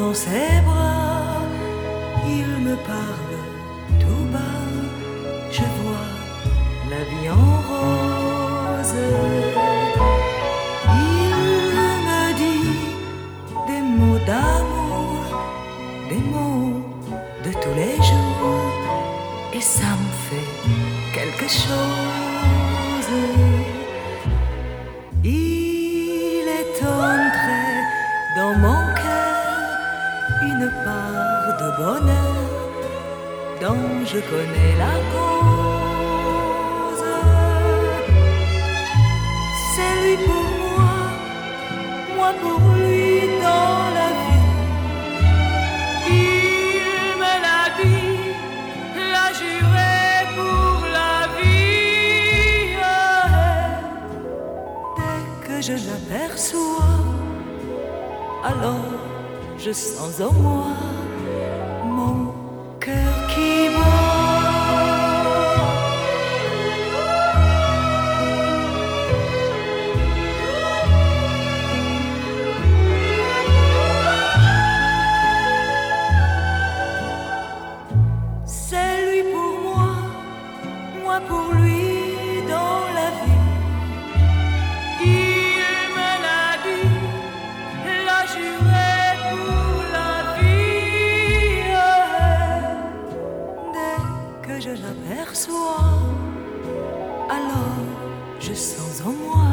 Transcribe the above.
dans ses bras, il me parle tout bas, je vois la vie en rose. Il me dit des mots d'amour, des mots de tous les jours, et ça me fait quelque chose. Il est entré dans mon cœur une part de bonheur dont je connais la cause. C'est lui pour moi, moi pour lui dans la vie. Il me l'a dit, l'a juré pour la vie. Dès que je l'aperçois, alors je sens en moi mon cœur qui bat. C'est lui pour moi, moi pour lui dans la vie. Il me l'a dit, l'a juré pour la vie. Dès que je l'aperçois, alors je sens en moi